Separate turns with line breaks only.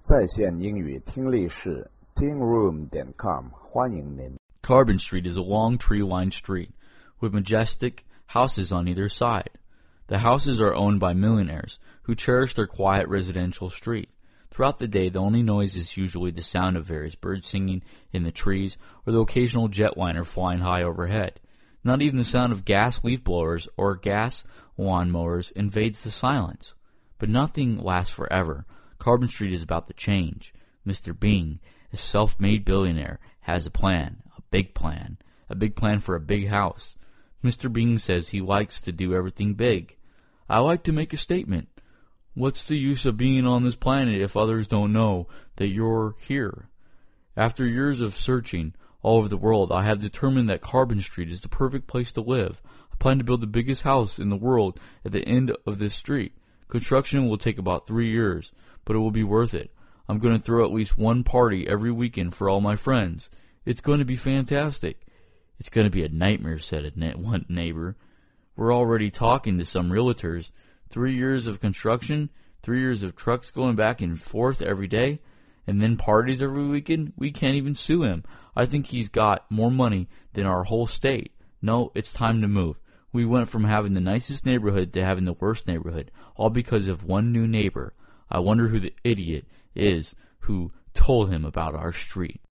在线英语听力室 tingroom.com 欢迎您。
Carbon Street is a long tree-lined street with majestic houses on either side. The houses are owned by millionaires who cherish their quiet residential street. Throughout the day, the only noise is usually the sound of various birds singing in the trees or the occasional jetliner flying high overhead. Not even the sound of gas leaf blowers or gas lawn mowers invades the silence. But nothing lasts forever. Carbon Street is about to change. Mr. Bing, a self-made billionaire, has a plan, a big plan for a big house. Mr. Bing says he likes to do everything big. I like to make a statement. What's the use of being on this planet if others don't know that you're here? After years of searching all over the world, I have determined that Carbon Street is the perfect place to live. I plan to build the biggest house in the world at the end of this street. Construction will take about 3 years, but it will be worth it. I'm going to throw at least one party every weekend for all my friends. It's going to be fantastic. It's going to be a nightmare, said one neighbor. We're already talking to some realtors. 3 years of construction, 3 years of trucks going back and forth every day, and then parties every weekend? We can't even sue him. I think he's got more money than our whole state. No, it's time to move. We went from having the nicest neighborhood to having the worst neighborhood, all because of one new neighbor. I wonder who the idiot is who told him about our street.